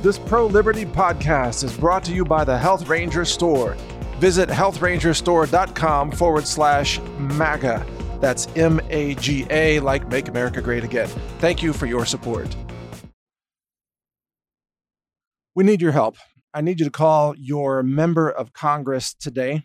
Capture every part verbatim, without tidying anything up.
This pro-liberty podcast is brought to you by the Health Ranger Store. Visit health ranger store dot com forward slash MAGA. That's M A G A, like Make America Great Again. Thank you for your support. We need your help. I need you to call your member of Congress today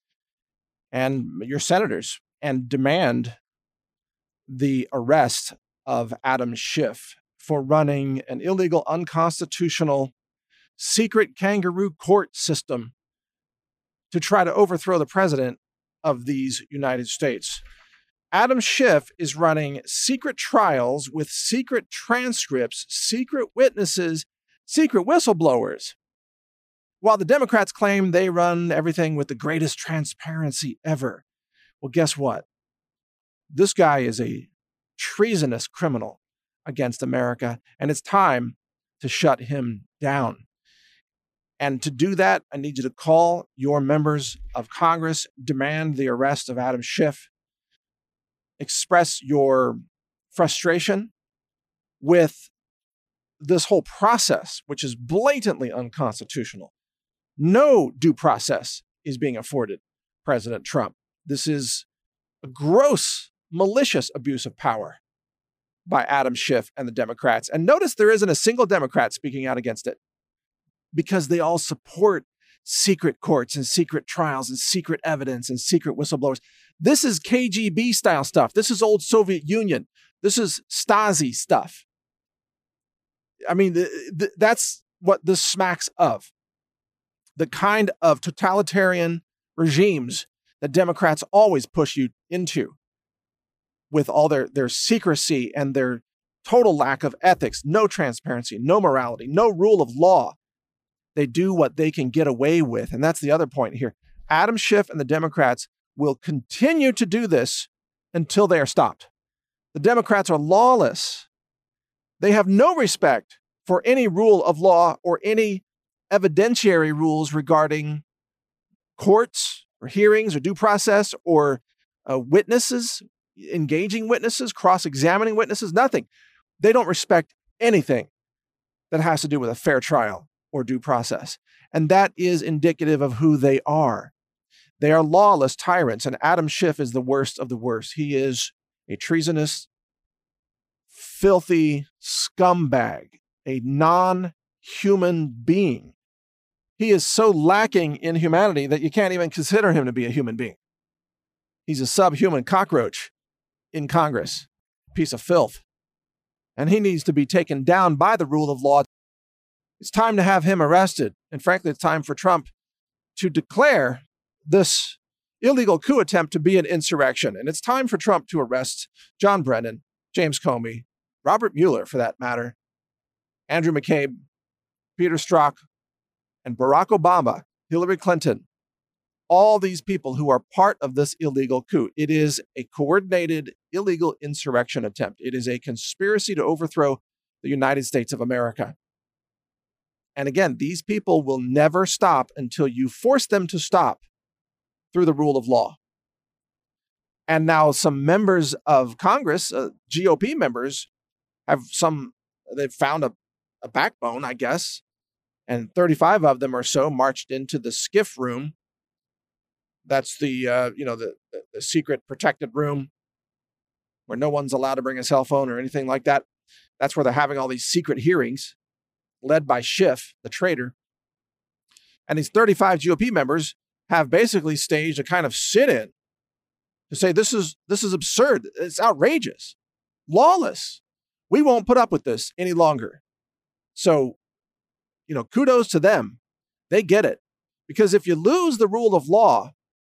and your senators and demand the arrest of Adam Schiff for running an illegal, unconstitutional, secret kangaroo court system to try to overthrow the president of these United States. Adam Schiff is running secret trials with secret transcripts, secret witnesses, secret whistleblowers, while the Democrats claim they run everything with the greatest transparency ever. Well, guess what? This guy is a treasonous criminal against America, and it's time to shut him down. And to do that, I need you to call your members of Congress, demand the arrest of Adam Schiff, express your frustration with this whole process, which is blatantly unconstitutional. No due process is being afforded President Trump. This is a gross, malicious abuse of power by Adam Schiff and the Democrats. And notice there isn't a single Democrat speaking out against it, because they all support secret courts and secret trials and secret evidence and secret whistleblowers. This is K G B style stuff. This is old Soviet Union. This is Stasi stuff. I mean, th- th- that's what this smacks of. The kind of totalitarian regimes that Democrats always push you into, with all their, their secrecy and their total lack of ethics, no transparency, no morality, no rule of law. They do what they can get away with. And that's the other point here. Adam Schiff and the Democrats will continue to do this until they are stopped. The Democrats are lawless. They have no respect for any rule of law or any evidentiary rules regarding courts or hearings or due process or uh, witnesses, engaging witnesses, cross-examining witnesses, nothing. They don't respect anything that has to do with a fair trial or due process. And that is indicative of who they are. They are lawless tyrants, and Adam Schiff is the worst of the worst. He is a treasonous, filthy scumbag, a non-human being. He is so lacking in humanity that you can't even consider him to be a human being. He's a subhuman cockroach in Congress, piece of filth. And he needs to be taken down by the rule of law. It's time to have him arrested. And frankly, it's time for Trump to declare this illegal coup attempt to be an insurrection. And it's time for Trump to arrest John Brennan, James Comey, Robert Mueller, for that matter, Andrew McCabe, Peter Strzok, and Barack Obama, Hillary Clinton, all these people who are part of this illegal coup. It is a coordinated illegal insurrection attempt. It is a conspiracy to overthrow the United States of America. And again, these people will never stop until you force them to stop through the rule of law. And now some members of Congress, uh, G O P members, have some, they've found a, a backbone, I guess, and thirty-five of them or so marched into the SCIF room. That's the, uh, you know, the, the, the secret protected room where no one's allowed to bring a cell phone or anything like that. That's where they're having all these secret hearings led by Schiff, the traitor. And these thirty-five G O P members have basically staged a kind of sit-in to say, this is, this is absurd. It's outrageous, lawless. We won't put up with this any longer. So, you know, kudos to them. They get it. Because if you lose the rule of law,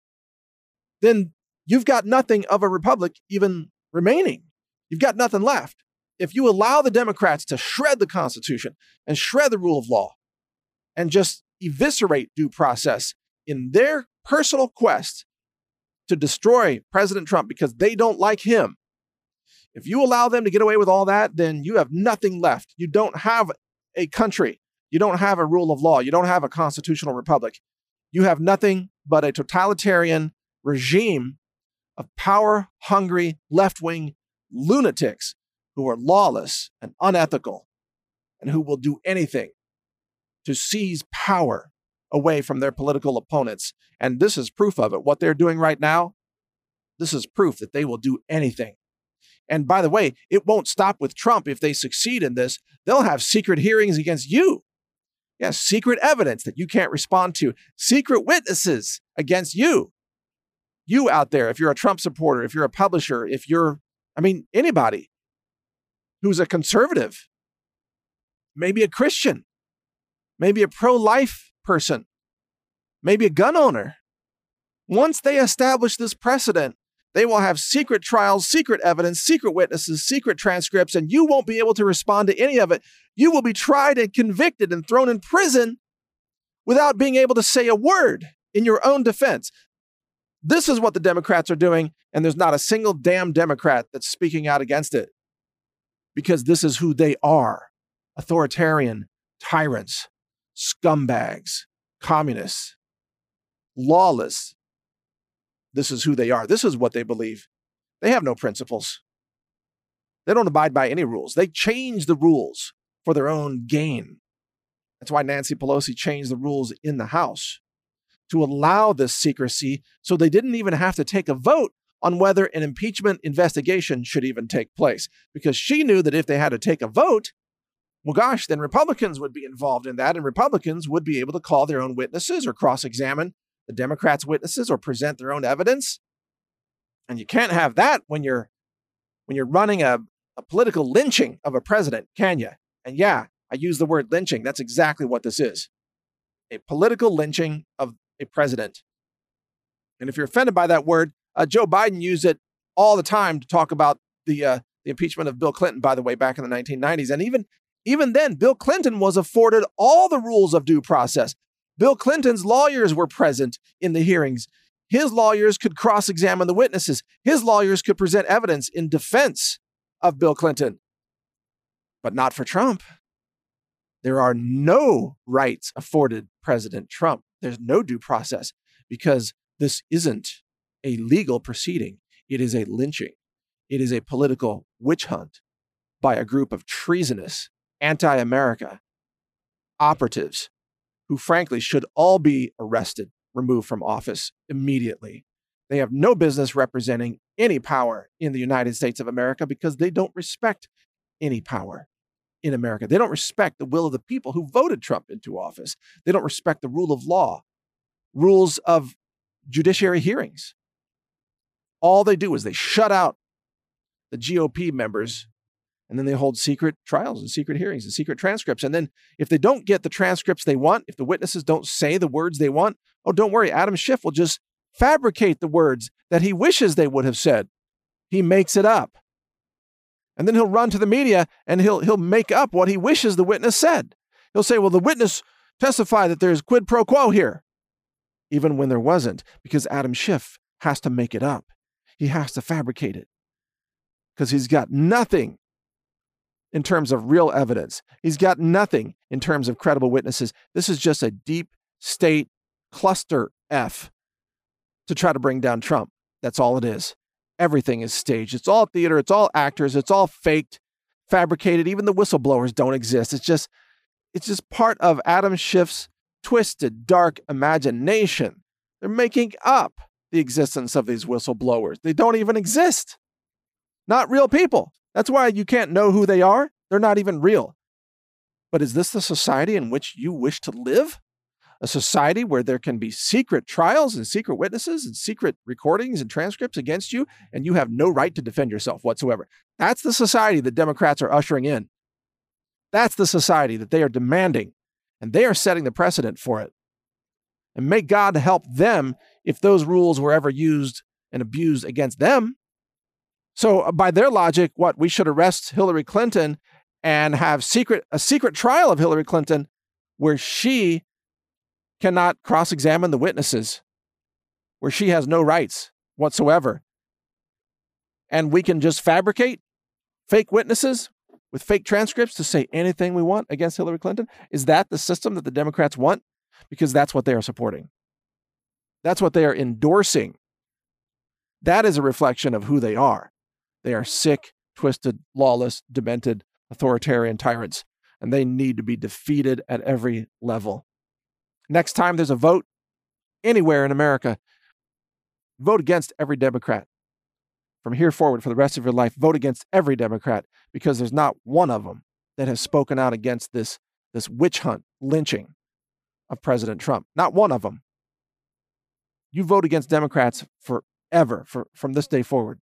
then you've got nothing of a republic even remaining. You've got nothing left. If you allow the Democrats to shred the Constitution and shred the rule of law and just eviscerate due process in their personal quest to destroy President Trump because they don't like him, if you allow them to get away with all that, then you have nothing left. You don't have a country. You don't have a rule of law. You don't have a constitutional republic. You have nothing but a totalitarian regime of power-hungry left-wing lunatics who are lawless and unethical and who will do anything to seize power away from their political opponents. And this is proof of it. What they're doing right now, this is proof that they will do anything. And by the way, it won't stop with Trump. If they succeed in this, they'll have secret hearings against you. Yes, secret evidence that you can't respond to, secret witnesses against you. You out there, if you're a Trump supporter, if you're a publisher, if you're, I mean, anybody who's a conservative, maybe a Christian, maybe a pro-life person, maybe a gun owner. Once they establish this precedent, they will have secret trials, secret evidence, secret witnesses, secret transcripts, and you won't be able to respond to any of it. You will be tried and convicted and thrown in prison without being able to say a word in your own defense. This is what the Democrats are doing, and there's not a single damn Democrat that's speaking out against it, because this is who they are: authoritarian tyrants, scumbags, communists, lawless. This is who they are. This is what they believe. They have no principles. They don't abide by any rules. They change the rules for their own gain. That's why Nancy Pelosi changed the rules in the House, to allow this secrecy, so they didn't even have to take a vote on whether an impeachment investigation should even take place, because she knew that if they had to take a vote, well, gosh, then Republicans would be involved in that, and Republicans would be able to call their own witnesses or cross-examine the Democrats' witnesses or present their own evidence. And you can't have that when you're when you're running a, a political lynching of a president, can you? And yeah, I use the word lynching. That's exactly what this is. A political lynching of a president. And if you're offended by that word, uh, Joe Biden used it all the time to talk about the uh, the impeachment of Bill Clinton, by the way, back in the nineteen nineties. And even, even then, Bill Clinton was afforded all the rules of due process. Bill Clinton's lawyers were present in the hearings. His lawyers could cross-examine the witnesses. His lawyers could present evidence in defense of Bill Clinton. But not for Trump. There are no rights afforded President Trump. There's no due process, because this isn't a legal proceeding. It is a lynching. It is a political witch hunt by a group of treasonous, anti-America operatives who frankly should all be arrested, removed from office immediately. They have no business representing any power in the United States of America, because they don't respect any power in America. They don't respect the will of the people who voted Trump into office. They don't respect the rule of law, rules of judiciary hearings. All they do is they shut out the G O P members, and then they hold secret trials and secret hearings and secret transcripts. And then if they don't get the transcripts they want, if the witnesses don't say the words they want, oh, don't worry, Adam Schiff will just fabricate the words that he wishes they would have said. He makes it up. And then he'll run to the media and he'll he'll make up what he wishes the witness said. He'll say, well, the witness testified that there's quid pro quo here, even when there wasn't, because Adam Schiff has to make it up. He has to fabricate it, because he's got nothing in terms of real evidence. He's got nothing in terms of credible witnesses. This is just a deep state cluster F to try to bring down Trump. That's all it is. Everything is staged. It's all theater. It's all actors. It's all faked, fabricated. Even the whistleblowers don't exist. It's just, it's just part of Adam Schiff's twisted, dark imagination. They're making up the existence of these whistleblowers. They don't even exist. Not real people. That's why you can't know who they are. They're not even real. But is this the society in which you wish to live? A society where there can be secret trials and secret witnesses and secret recordings and transcripts against you, and you have no right to defend yourself whatsoever. That's the society that Democrats are ushering in. That's the society that they are demanding, and they are setting the precedent for it. And may God help them if those rules were ever used and abused against them. So uh, by their logic, what, we should arrest Hillary Clinton and have secret a secret trial of Hillary Clinton where she cannot cross-examine the witnesses, where she has no rights whatsoever. And we can just fabricate fake witnesses with fake transcripts to say anything we want against Hillary Clinton? Is that the system that the Democrats want? Because that's what they are supporting. That's what they are endorsing. That is a reflection of who they are. They are sick, twisted, lawless, demented, authoritarian tyrants. and they need to be defeated at every level. Next time there's a vote anywhere in America, vote against every Democrat. From here forward, for the rest of your life, vote against every Democrat, because there's not one of them that has spoken out against this, this witch hunt, lynching of President Trump. Not one of them. You vote against Democrats forever, for, from this day forward.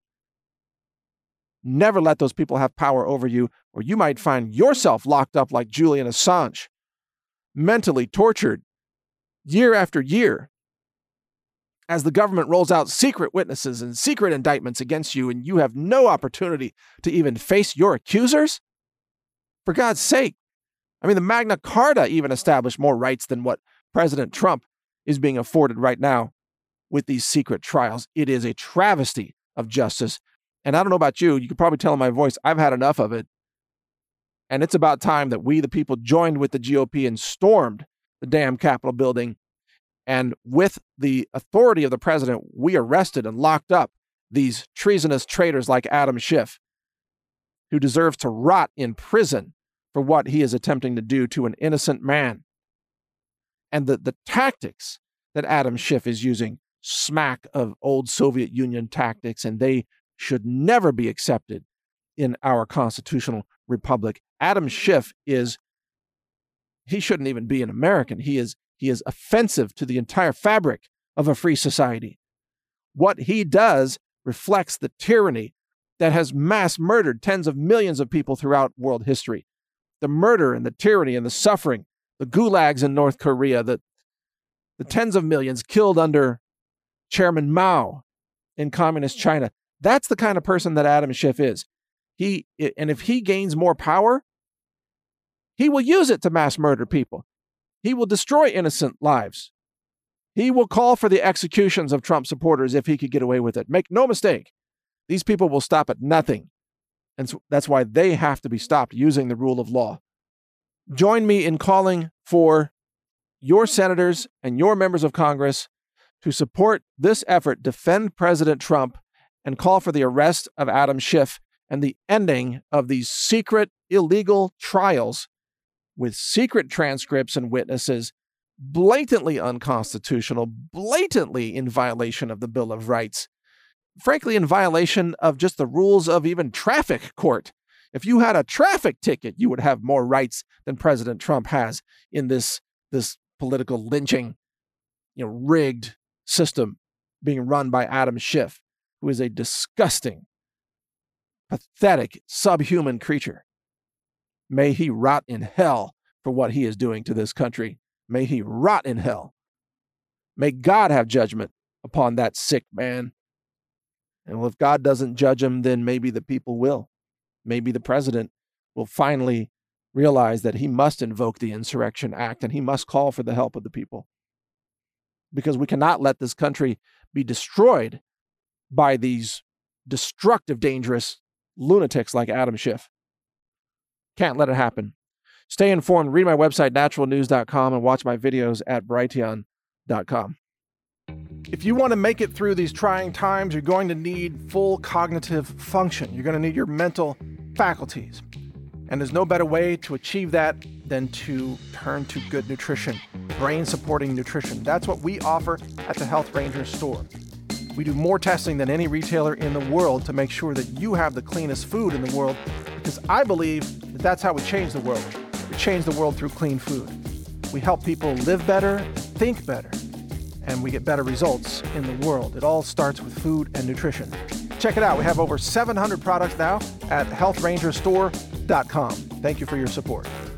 Never let those people have power over you, or you might find yourself locked up like Julian Assange, mentally tortured year after year, as the government rolls out secret witnesses and secret indictments against you, and you have no opportunity to even face your accusers? For God's sake. I mean, the Magna Carta even established more rights than what President Trump is being afforded right now with these secret trials. It is a travesty of justice. And I don't know about you, you can probably tell in my voice, I've had enough of it. And it's about time that we, the people, joined with the G O P and stormed the damn Capitol building. And with the authority of the president, we arrested and locked up these treasonous traitors like Adam Schiff, who deserves to rot in prison for what he is attempting to do to an innocent man. And the, the tactics that Adam Schiff is using, smack of old Soviet Union tactics, and they should never be accepted in our constitutional republic. Adam Schiff is, he shouldn't even be an American. He is He is offensive to the entire fabric of a free society. What he does reflects the tyranny that has mass murdered tens of millions of people throughout world history. The murder and the tyranny and the suffering, the gulags in North Korea, the, the tens of millions killed under Chairman Mao in communist China. That's the kind of person that Adam Schiff is. He, and if he gains more power, he will use it to mass murder people. He will destroy innocent lives. He will call for the executions of Trump supporters if he could get away with it. Make no mistake, these people will stop at nothing. And so that's why they have to be stopped using the rule of law. Join me in calling for your senators and your members of Congress to support this effort, defend President Trump, and call for the arrest of Adam Schiff and the ending of these secret, illegal trials with secret transcripts and witnesses, blatantly unconstitutional, blatantly in violation of the Bill of Rights, frankly, in violation of just the rules of even traffic court. If you had a traffic ticket, you would have more rights than President Trump has in this, this political lynching, you know, rigged system being run by Adam Schiff, who is a disgusting, pathetic, subhuman creature. May he rot in hell for what he is doing to this country. May he rot in hell. May God have judgment upon that sick man. And if God doesn't judge him, then maybe the people will. Maybe the president will finally realize that he must invoke the Insurrection Act and he must call for the help of the people. Because we cannot let this country be destroyed by these destructive, dangerous lunatics like Adam Schiff. Can't let it happen. Stay informed. Read my website, natural news dot com, and watch my videos at brighteon dot com. If you want to make it through these trying times, you're going to need full cognitive function. You're going to need your mental faculties. And there's no better way to achieve that than to turn to good nutrition, brain-supporting nutrition. That's what we offer at the Health Ranger store. We do more testing than any retailer in the world to make sure that you have the cleanest food in the world, because I believe that that's how we change the world. We change the world through clean food. We help people live better, think better, and we get better results in the world. It all starts with food and nutrition. Check it out. We have over seven hundred products now at health ranger store dot com. Thank you for your support.